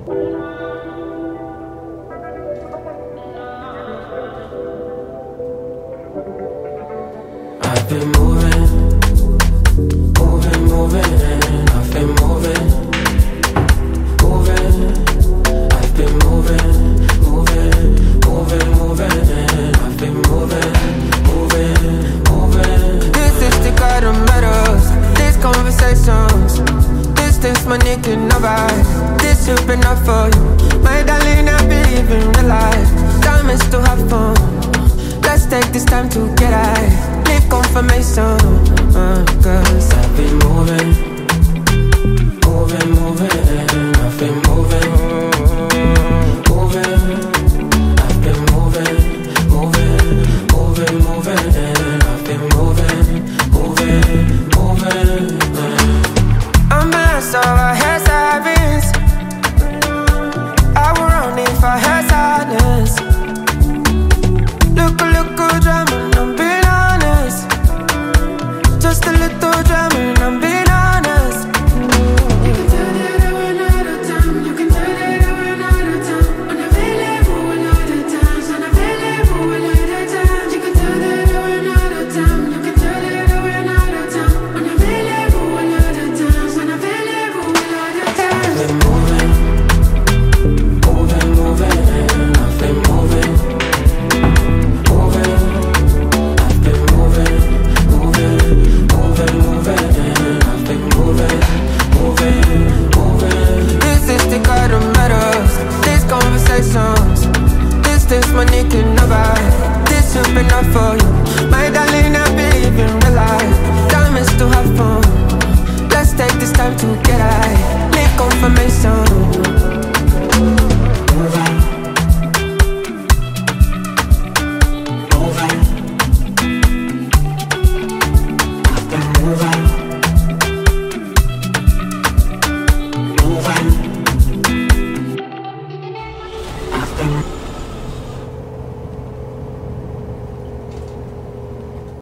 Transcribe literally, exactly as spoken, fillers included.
I've been moving, moving, moving. I've been moving, moving. I've been moving, moving, moving, moving. I've been moving, moving, moving. This is the kind of matters. These conversations. Distance money can never. This should be enough for you. My darling, I believe in real life. Time is to have fun. Let's take this time to get high. Need confirmation, uh, cause I've been moving, moving, moving. I've been moving, moving. I've been moving, moving, moving, moving. I've been moving, moving, moving. I'm a mess of a hair savings. I would run if I had sadness. Look, look, good drama, I'm being honest. Just a little drama, I'm being honest. You can tell that I run out of time. You can tell that I run out of time. Unavailable a lot of times. Unavailable a lot of times. You can tell that I run out of time. You can tell that I run out of time. Unavailable a lot of times. Unavailable a lot of times. I've been moving, moving, moving. I've been moving, moving. I've been moving, moving, moving, moving. I've been moving, moving, moving. This is the kind of matters. These conversations. Distance money can never. This should be enough for you. My darling, I believe in real life. Time is to have fun. Let's take this time to get high. Need confirmation. Moving, moving. I've been moving, moving. I've been